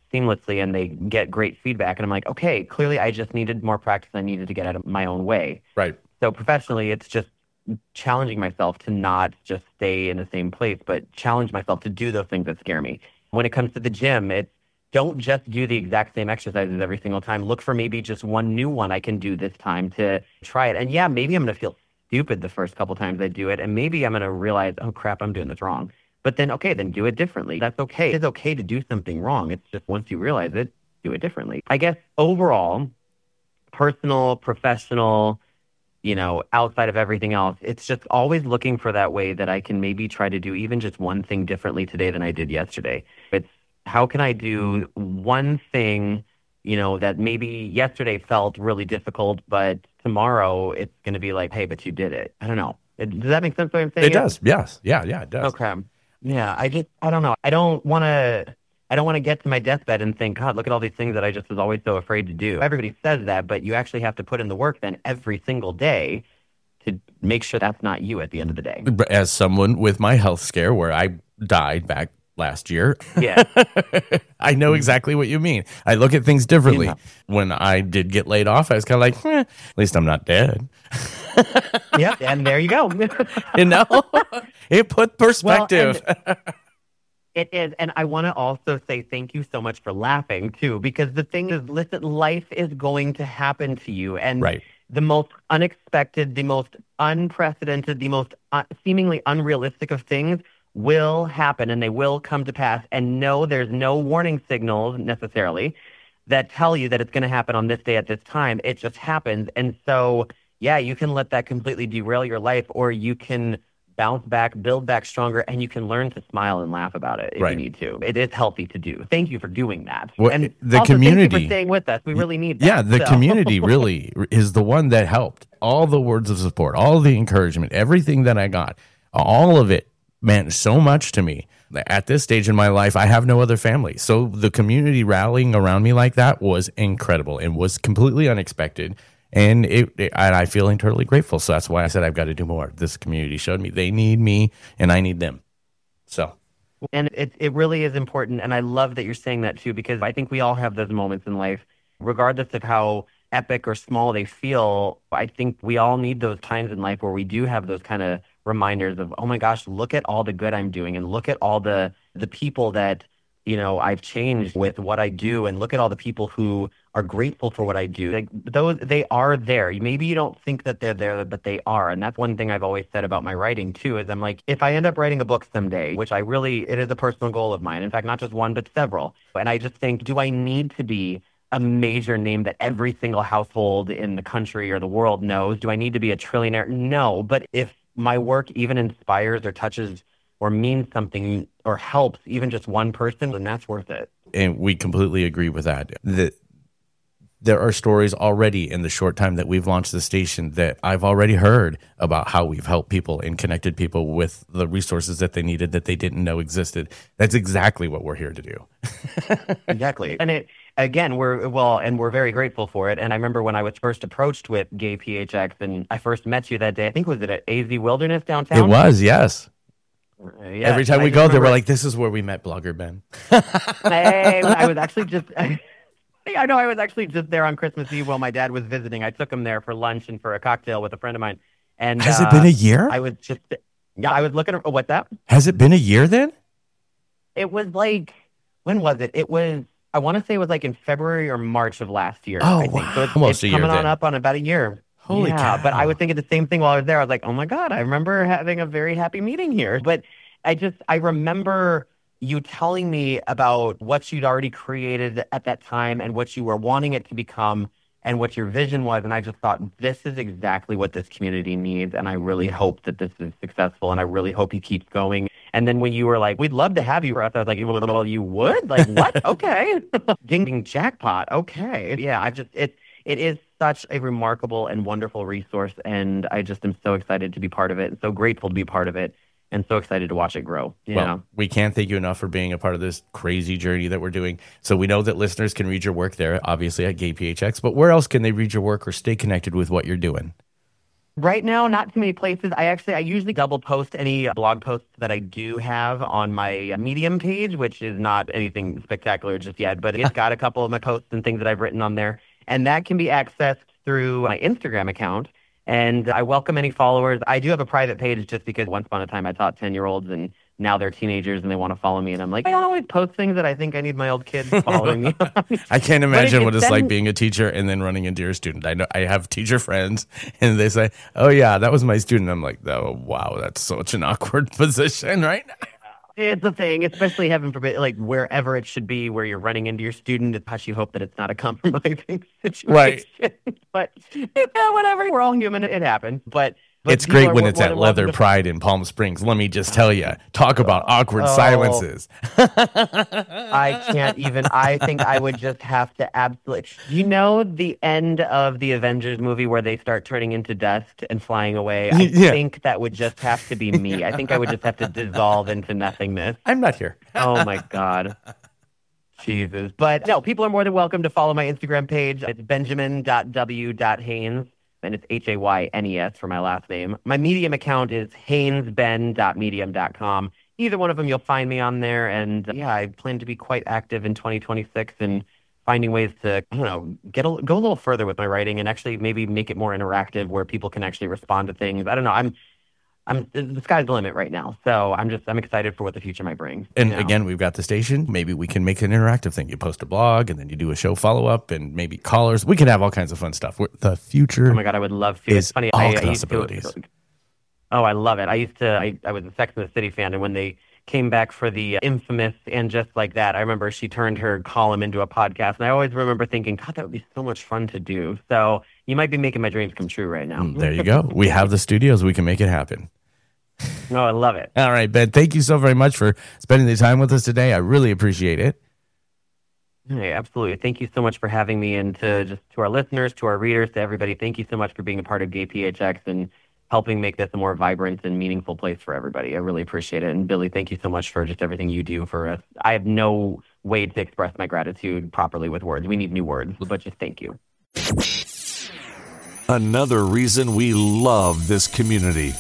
seamlessly and they get great feedback. And I'm like, okay, clearly I just needed more practice. I needed to get out of my own way. Right. So professionally, it's just challenging myself to not just stay in the same place, but challenge myself to do those things that scare me. When it comes to the gym, it's don't just do the exact same exercises every single time. Look for maybe just one new one I can do this time to try it. And yeah, maybe I'm going to feel stupid the first couple times I do it. And maybe I'm going to realize, oh crap, I'm doing this wrong. But then, okay, then do it differently. That's okay. It's okay to do something wrong. It's just once you realize it, do it differently. I guess overall, personal, professional, you know, outside of everything else, it's just always looking for that way that I can maybe try to do even just one thing differently today than I did yesterday. It's how can I do one thing, you know, that maybe yesterday felt really difficult, but tomorrow it's going to be like, hey, but you did it. I don't know. It, does that make sense what I'm saying? It does. Yes. Yeah. Yeah, it does. Okay. Yeah. I just, I don't know. I don't want to, I don't want to get to my deathbed and think, God, look at all these things that I just was always so afraid to do. Everybody says that, but you actually have to put in the work then every single day to make sure that's not you at the end of the day. As someone with my health scare where I died back last year, yeah, I know exactly what you mean. I look at things differently. Yeah. When I did get laid off, I was kind of like, eh, at least I'm not dead. Yeah, and there you go. You know, it put perspective. Well, and it is. And I want to also say thank you so much for laughing, too, because the thing is, listen, life is going to happen to you. And right. the most unexpected, the most unprecedented, the most uh, seemingly unrealistic of things will happen and they will come to pass. And no, there's no warning signals necessarily that tell you that it's going to happen on this day at this time. It just happens. And so, yeah, you can let that completely derail your life, or you can bounce back, build back stronger, and you can learn to smile and laugh about it if right. you need to. It is healthy to do. Thank you for doing that. Well, and the also, community, thank you for staying with us. We really need that. Yeah, the so. community really is the one that helped. All the words of support, all the encouragement, everything that I got, all of it meant so much to me. At this stage in my life, I have no other family. So the community rallying around me like that was incredible and was completely unexpected. And it, it, and I feel internally grateful. So that's why I said I've got to do more. This community showed me they need me and I need them. So. And it, it really is important. And I love that you're saying that too, because I think we all have those moments in life, regardless of how epic or small they feel. I think we all need those times in life where we do have those kind of reminders of, oh my gosh, look at all the good I'm doing, and look at all the the people that, you know, I've changed with what I do, and look at all the people who are grateful for what I do. Like, those, they are there. Maybe you don't think that they're there, but they are. And that's one thing I've always said about my writing too, is I'm like, if I end up writing a book someday, which I really, it is a personal goal of mine. In fact, not just one, but several. And I just think, do I need to be a major name that every single household in the country or the world knows? Do I need to be a trillionaire? No. But if my work even inspires or touches or means something or helps even just one person, then that's worth it. And we completely agree with that. The, there are stories already in the short time that we've launched the station that I've already heard about how we've helped people and connected people with the resources that they needed that they didn't know existed. That's exactly what we're here to do. Exactly. And it, again, we're, well, and we're very grateful for it. And I remember when I was first approached with Gay P H X and I first met you that day, I think, was it at A Z Wilderness downtown? It was, yes. Uh, yeah. Every time I we just go remember, there, we're like, this is where we met Blogger Ben. Hey, I was actually just, I, I know I was actually just there on Christmas Eve while my dad was visiting. I took him there for lunch and for a cocktail with a friend of mine. And Has uh, it been a year? I was just, yeah, I was looking at, what that? Has it been a year then? It was like, when was it? It was, I want to say it was like in February or March of last year. Oh, I think. wow. So it's, Almost it's a year coming on then. up on about a year. Holy yeah, cow. But I was thinking the same thing while I was there. I was like, oh my God, I remember having a very happy meeting here. But I just, I remember you telling me about what you'd already created at that time and what you were wanting it to become and what your vision was. And I just thought, this is exactly what this community needs. And I really hope that this is successful. And I really hope you keep going. And then when you were like, we'd love to have you for us, I was like, well, you would? Like, what? Okay. Ding, ding, jackpot. Okay. Yeah, I just, it, it is such a remarkable and wonderful resource. And I just am so excited to be part of it and so grateful to be part of it. And so excited to watch it grow. You well, know? We can't thank you enough for being a part of this crazy journey that we're doing. So we know that listeners can read your work there, obviously at Gay P H X, but where else can they read your work or stay connected with what you're doing? Right now, not too many places. I actually, I usually double post any blog posts that I do have on my Medium page, which is not anything spectacular just yet, but it's got a couple of my posts and things that I've written on there. And that can be accessed through my Instagram account. And I welcome any followers. I do have a private page just because once upon a time I taught ten-year-olds and now they're teenagers and they want to follow me. And I'm like, I don't always post things that I think I need my old kids following me. I can't imagine what it's send... like being a teacher and then running into your student. I know I have teacher friends and they say, oh, yeah, that was my student. I'm like, oh, wow, that's such an awkward position right now. It's a thing, especially heaven forbid, like wherever it should be where you're running into your student. It's how you hope that it's not a compromising situation. Right. But yeah, whatever. We're all human. It happens. But, but it's great when are, it's at Leather to... Pride in Palm Springs. Let me just tell you, talk about awkward oh, silences. I can't even. I think I would just have to absolutely. You know the end of the Avengers movie where they start turning into dust and flying away? I yeah. think that would just have to be me. I think I would just have to dissolve into nothingness. I'm not here. Oh, my God. Jesus. But no, people are more than welcome to follow my Instagram page. It's benjamin dot w dot haynes. And it's H A Y N E S for my last name. My Medium account is haynes ben dot medium dot com. Either one of them, you'll find me on there. And uh, yeah, I plan to be quite active in twenty twenty-six and finding ways to, I don't know, get a, go a little further with my writing and actually maybe make it more interactive where people can actually respond to things. I don't know. I'm, I'm the sky's the limit right now. So I'm just, I'm excited for what the future might bring. And you know? Again, we've got the station. Maybe we can make an interactive thing. You post a blog and then you do a show follow-up and maybe callers. We can have all kinds of fun stuff. We're, the future Oh my God, I would love to. is it's funny. all I, possibilities. I used to, oh, I love it. I used to, I, I was a Sex and the City fan, and when they came back for the infamous And Just Like That, I remember she turned her column into a podcast, and I always remember thinking, God, that would be so much fun to do. So you might be making my dreams come true right now. Mm, there you go. We have the studios. We can make it happen. Oh, I love it. All right, Ben, thank you so very much for spending the time with us today. I really appreciate it. Hey, absolutely. Thank you so much for having me, and to just to our listeners, to our readers, to everybody, thank you so much for being a part of Gay P H X and helping make this a more vibrant and meaningful place for everybody. I really appreciate it. And Billy, thank you so much for just everything you do for us. I have no way to express my gratitude properly with words. We need new words, but just thank you. Another reason we love this community.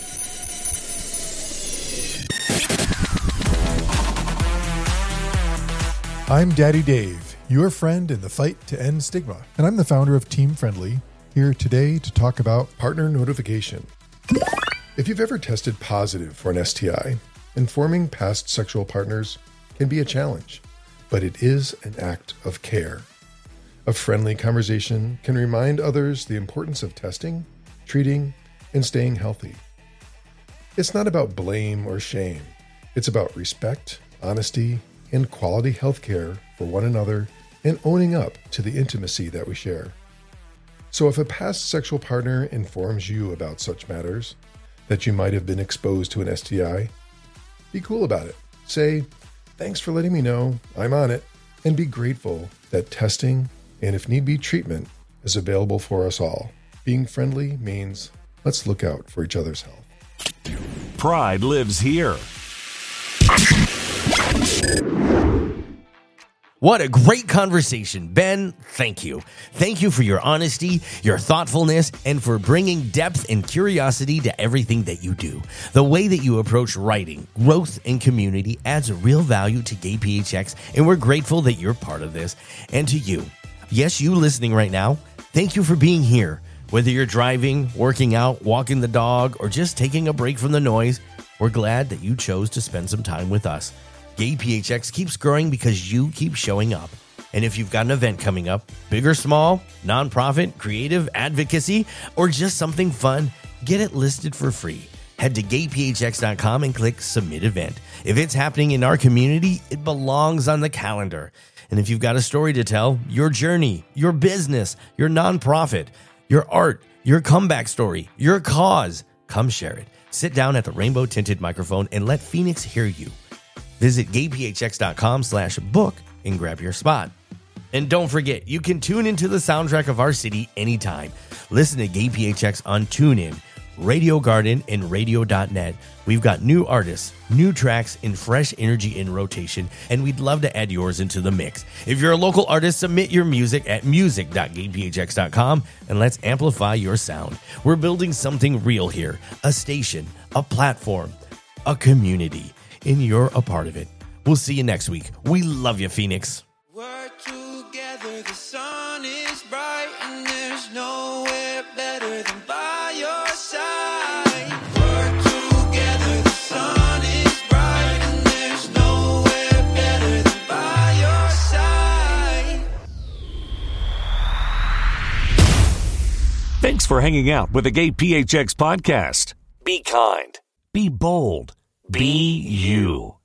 I'm Daddy Dave, your friend in the fight to end stigma, and I'm the founder of Team Friendly, here today to talk about partner notification. If you've ever tested positive for an S T I, informing past sexual partners can be a challenge, but it is an act of care. A friendly conversation can remind others the importance of testing, treating, and staying healthy. It's not about blame or shame. It's about respect, honesty, and quality health care for one another and owning up to the intimacy that we share. So if a past sexual partner informs you about such matters, that you might have been exposed to an S T I, be cool about it. Say, thanks for letting me know, I'm on it, and be grateful that testing, and if need be treatment, is available for us all. Being friendly means let's look out for each other's health. Pride lives here. What a great conversation. Ben, thank you. Thank you for your honesty, your thoughtfulness, and for bringing depth and curiosity to everything that you do. The way that you approach writing, growth, and community adds a real value to Gay P H X, and we're grateful that you're part of this. And to you, yes, you listening right now, thank you for being here. Whether you're driving, working out, walking the dog, or just taking a break from the noise, we're glad that you chose to spend some time with us. Gay P H X keeps growing because you keep showing up. And if you've got an event coming up, big or small, nonprofit, creative, advocacy, or just something fun, get it listed for free. Head to gay p h x dot com and click Submit Event. If it's happening in our community, it belongs on the calendar. And if you've got a story to tell, your journey, your business, your nonprofit, your art, your comeback story, your cause, come share it. Sit down at the rainbow tinted microphone and let Phoenix hear you. Visit gay p h x dot com slash book and grab your spot. And don't forget, you can tune into the soundtrack of our city anytime. Listen to Gay P H X on TuneIn, Radio Garden, and radio dot net. We've got new artists, new tracks, and fresh energy in rotation, and we'd love to add yours into the mix. If you're a local artist, submit your music at music dot gay p h x dot com, and let's amplify your sound. We're building something real here, a station, a platform, a community, and you're a part of it. We'll see you next week. We love you, Phoenix. We're together, the sun is bright, and there's nowhere better than by your side. We're together, the sun is bright, and there's nowhere better than by your side. Thanks for hanging out with the Gay P H X podcast. Be kind. Be bold. Be you.